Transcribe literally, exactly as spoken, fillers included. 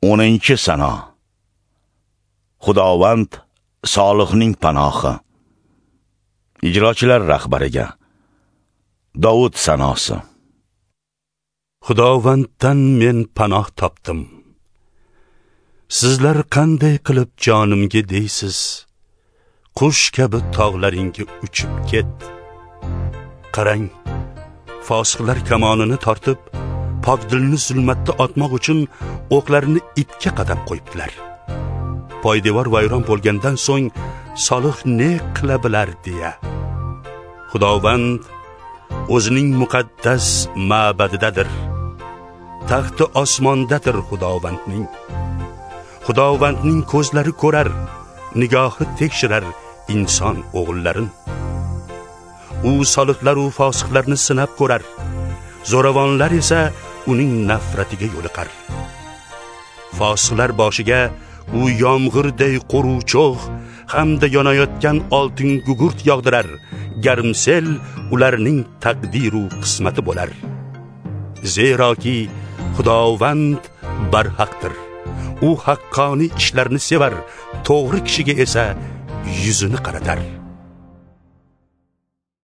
o'ninchi Sano. Xudovand Solihning panohi. Ijrochilar rahbariga Davud sanosi. Xudovanddan men panoh topdim. Sizlar qanday qilib jonimga deysiz? Qush kabi tog'laringga uchib ket. Qarang, fosiqlar kamonini tortib, pokdilni zulmatda otmoq uchun o'qlarini ipga qadab qo'yibdilar. Poydevor vayron bo'lgandan so'ng Solih ne qila bilar deya. Xudovand o'zining muqaddas ma'badidadir. Taxti osmondadir Xudovandning. Xudovandning ko'zlari ko'rar, nigohi tekshirar inson o'g'illarin. U solihlar u fosiqlarni sinab ko'rar. Zo'ravonlar esa uning nafratiga yo'liqar. Fosiqlar boshiga u yomg'irday quruvchoq hamda yonayotgan oltin gugurt yog'dirar. Garmsel ularning taqdiru qismati bo'lar. Zeroki Xudovand barhaqdir. U haqqoniy ishlarni sevar, to'g'ri kishiga esa yuzini qaratar.